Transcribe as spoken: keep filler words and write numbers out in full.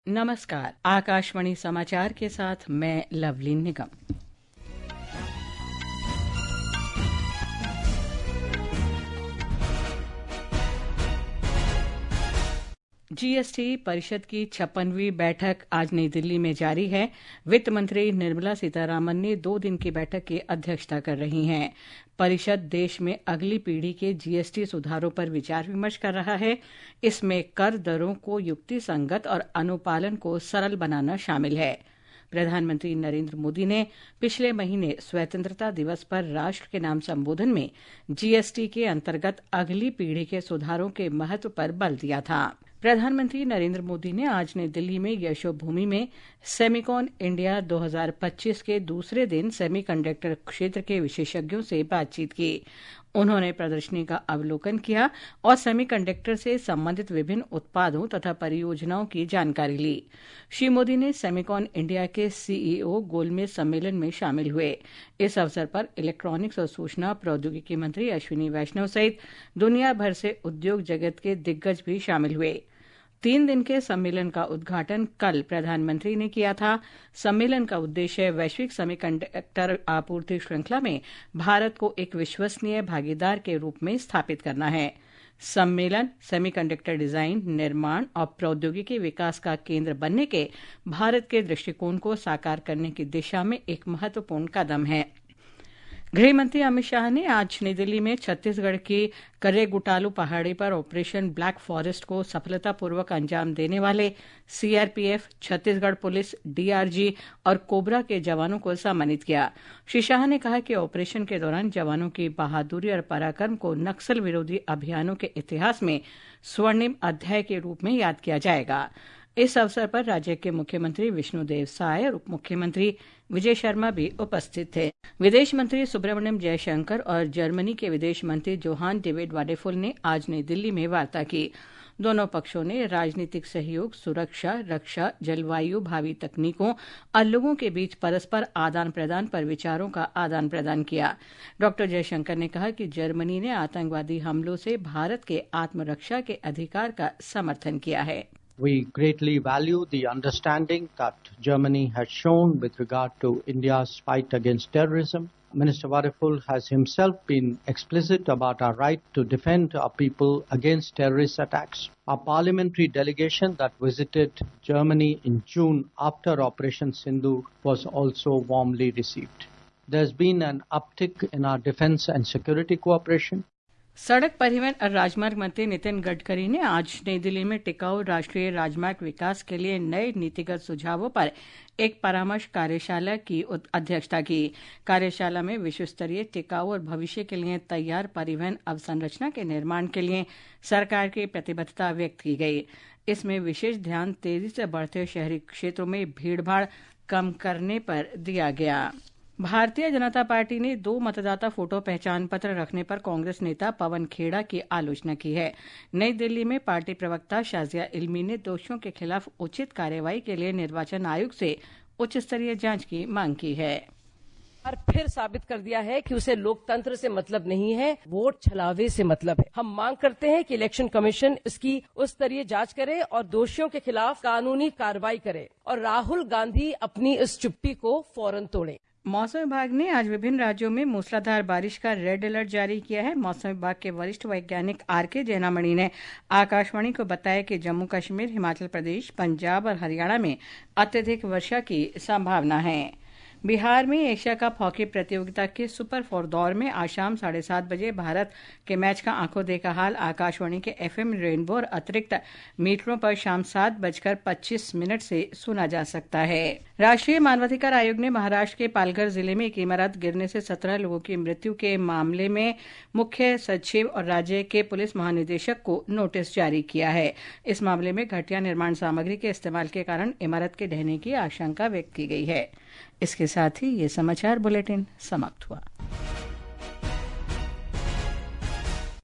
नमस्कार, आकाशवाणी समाचार के साथ मैं लवलीन निगम। जीएसटी परिषद की छप्पनवीं बैठक आज नई दिल्ली में जारी है। वित्त मंत्री निर्मला सीतारामन ने दो दिन की बैठक की अध्यक्षता कर रही हैं। परिषद देश में अगली पीढ़ी के जीएसटी सुधारों पर विचार विमर्श कर रहा है। इसमें कर दरों को युक्तिसंगत और अनुपालन को सरल बनाना शामिल है। प्रधानमंत्री नरेंद्र मोदी ने पिछले महीने स्वतंत्रता दिवस पर राष्ट्र के नाम संबोधन में जीएसटी के अंतर्गत अगली पीढ़ी के सुधारों के महत्व पर बल दिया था। प्रधानमंत्री नरेंद्र मोदी ने आज नई दिल्ली में यशोभूमि में सेमिकॉन इंडिया दो हज़ार पच्चीस के दूसरे दिन सेमीकंडक्टर क्षेत्र के विशेषज्ञों से बातचीत की। उन्होंने प्रदर्शनी का अवलोकन किया और सेमीकंडक्टर से संबंधित विभिन्न उत्पादों तथा परियोजनाओं की जानकारी ली। श्री मोदी ने सेमिकॉन इंडिया के सीईओ गोलमेज सम्मेलन में शामिल हुए। इस अवसर पर इलेक्ट्रॉनिक्स और सूचना प्रौद्योगिकी मंत्री अश्विनी वैष्णव सहित दुनिया भर से उद्योग जगत के दिग्गज भी शामिल हुए। तीन दिन के सम्मेलन का उद्घाटन कल प्रधानमंत्री ने किया था। सम्मेलन का उद्देश्य वैश्विक सेमीकंडक्टर आपूर्ति श्रृंखला में भारत को एक विश्वसनीय भागीदार के रूप में स्थापित करना है। सम्मेलन सेमीकंडक्टर डिजाइन, निर्माण और प्रौद्योगिकी विकास का केंद्र बनने के भारत के दृष्टिकोण को साकार करने की दिशा में एक महत्वपूर्ण कदम है। गृह मंत्री अमित शाह ने आज नई दिल्ली में छत्तीसगढ़ की कर्रेगुटालू पहाड़ी पर ऑपरेशन ब्लैक फॉरेस्ट को सफलतापूर्वक अंजाम देने वाले सीआरपीएफ, छत्तीसगढ़ पुलिस, डीआरजी और कोबरा के जवानों को सम्मानित किया। श्री शाह ने कहा कि ऑपरेशन के दौरान जवानों की बहादुरी और पराक्रम को नक्सल विरोधी अभियानों के इतिहास में स्वर्णिम अध्याय के रूप में याद किया जाएगा। इस अवसर पर राज्य के मुख्यमंत्री विष्णुदेव साय और उप मुख्यमंत्री विजय शर्मा भी उपस्थित थे। विदेश मंत्री सुब्रमण्यम जयशंकर और जर्मनी के विदेश मंत्री जोहान डेविड वाडेफुल ने आज नई दिल्ली में वार्ता की। दोनों पक्षों ने राजनीतिक सहयोग, सुरक्षा, रक्षा, जलवायु, भावी तकनीकों और लोगों के बीच परस्पर आदान प्रदान पर विचारों का आदान प्रदान किया। डॉक्टर जयशंकर ने कहा कि जर्मनी ने आतंकवादी हमलों से भारत के आत्मरक्षा के अधिकार का समर्थन किया है। We greatly value the understanding that Germany has shown with regard to India's fight against terrorism. Minister Vadeful has himself been explicit about our right to defend our people against terrorist attacks. Our parliamentary delegation that visited Germany in June after Operation Sindhu was also warmly received. There's been an uptick in our defense and security cooperation. सड़क परिवहन और राजमार्ग मंत्री नितिन गडकरी ने आज नई दिल्ली में टिकाऊ राष्ट्रीय राजमार्ग विकास के लिए नए नीतिगत सुझावों पर एक परामर्श कार्यशाला की अध्यक्षता की। कार्यशाला में विश्व स्तरीय टिकाऊ और भविष्य के लिए तैयार परिवहन अवसंरचना के निर्माण के लिए सरकार की प्रतिबद्धता व्यक्त की गई। इसमें विशेष ध्यान तेजी से बढ़ते शहरी क्षेत्रों में भीड़भाड़ कम करने पर दिया गया। भारतीय जनता पार्टी ने दो मतदाता फोटो पहचान पत्र रखने पर कांग्रेस नेता पवन खेड़ा की आलोचना की है। नई दिल्ली में पार्टी प्रवक्ता शाजिया इल्मी ने दोषियों के खिलाफ उचित कार्रवाई के लिए निर्वाचन आयोग से उच्च स्तरीय जांच की मांग की है। और फिर साबित कर दिया है कि उसे लोकतंत्र से मतलब नहीं है, वोट छलावे से मतलब है। हम मांग करते हैं कि इलेक्शन कमीशन इसकी उस स्तरीय जांच करे और दोषियों के खिलाफ कानूनी कार्रवाई करे और राहुल गांधी अपनी इस चुप्पी को फौरन तोड़े। मौसम विभाग ने आज विभिन्न राज्यों में मूसलाधार बारिश का रेड अलर्ट जारी किया है। मौसम विभाग के वरिष्ठ वैज्ञानिक आर के जैनामणि ने आकाशवाणी को बताया कि जम्मू कश्मीर, हिमाचल प्रदेश, पंजाब और हरियाणा में अत्यधिक वर्षा की संभावना है। बिहार में एशिया कप हॉकी प्रतियोगिता के सुपर फोर दौर में आज शाम साढ़े सात बजे भारत के मैच का आंखों देखा हाल आकाशवाणी के एफएम रेनबो और अतिरिक्त मीटरों पर शाम सात बजकर पच्चीस मिनट से सुना जा सकता है। राष्ट्रीय मानवाधिकार आयोग ने महाराष्ट्र के पालघर जिले में एक इमारत गिरने से सत्रह लोगों की मृत्यु के मामले में मुख्य सचिव और राज्य के पुलिस महानिदेशक को नोटिस जारी किया है। इस मामले में घटिया निर्माण सामग्री के इस्तेमाल के कारण इमारत के ढहने की आशंका व्यक्त की गई है। इसके साथ ही ये समाचार बुलेटिन समाप्त हुआ।